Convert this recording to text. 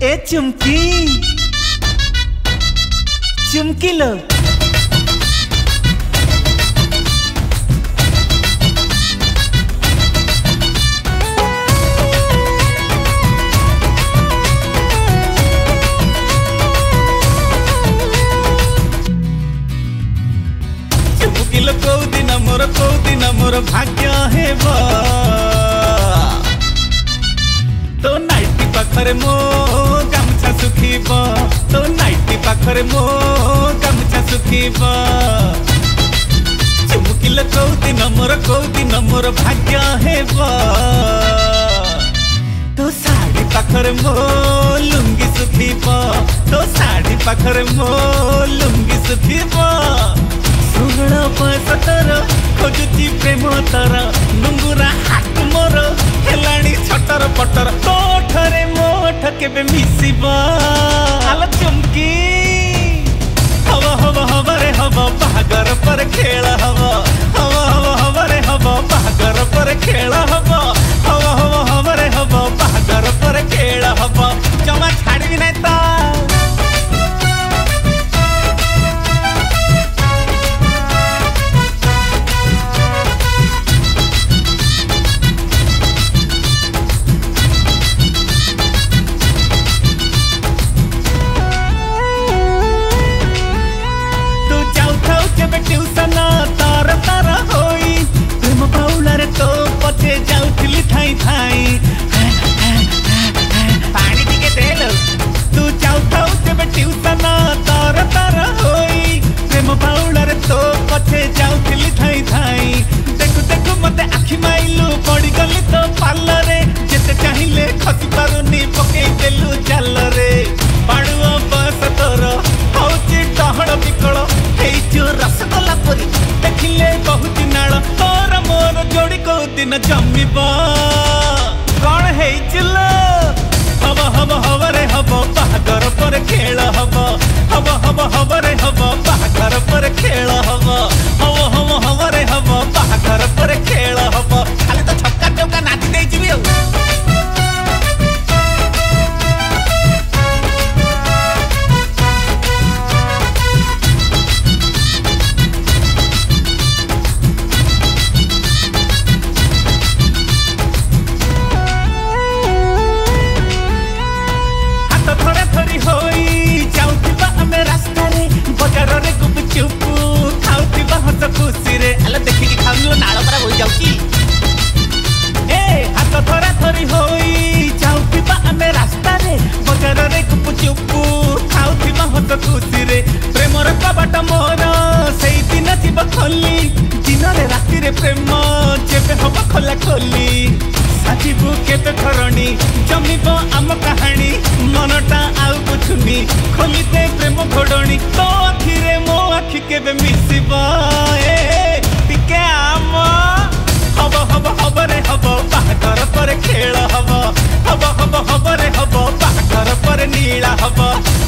ए चुमकी चुमकी लो चुमकी लो कौ दिन मोर भाग्य हेबा तो नाइटी पाखरे मो गामछा सुखीब तो नाइटी पाखरे मो गामछा सुखीब चुमकिले कौ दिन मोर भाग्य हेब तो साड़ी पाखरे मो लुंगी सुखीब तो साड़ी पाखरे मो लुंगी सुखीब 16 बयस तर खोजुची प्रेम तर नुंगुरा हाथ मोर हेलाणी छटर पटर तोठरे मोठ केबे मिसिबा आलो चुमकी हवा रे हवा बागर पर खेल हवा हवा रे हवा बागर पर खेल हवा हवा रे हवा बागर पर खेल हवा जमा छाड़ी नहीं ता ट्यूशन तार तार होई प्रेम पाउला रे तो पछे जाउथली थाई थाई पानी टिके देलो तू जाउथौ जेबे ट्यूशन तार तार होई प्रेम पाउला रे तो पछे जाउथली थाई थाई देखु देखु मते आखि माइलु पड़ी गली तो पाल रे जेते चाहिले खसी पारुनी पके देलु जाल रे पाडुआ बस तोर हौची टहड़ बिकळ जो रसगोला पुरी देखिले बहुत नाल तोर मोर जोड़ी को दिन जमिब कौन है हवा रे हवा बागर पर खेल हवा रे हवा बागर पर खेल हवा रे हवा बागर पर खेल हवा खाली तो छक्का चौका नाची दे जीवी खुशी रे आलो देखि कि खाउलो नाळ परा होई जाउची ए हाथ थरा थरी होई जाउथिबा आमे रास्ता रे बजार रे गुप चुप खाउथिबा हस खुशी रे प्रेमर कबाट मोर सेई दिन जीव खोली दिन रे राति रे प्रेम जेबे हब खोला खोली साजिबु केते धरणी जमिबो आम कहानी मनटा आउ बुझुनी खोलिते प्रेम घोडणी तो आखिरे मो आखि केबे मिसिबा टिके आम हवा रे हवा बागर पर खेल हवा रे हवा बागर पर नीला हवा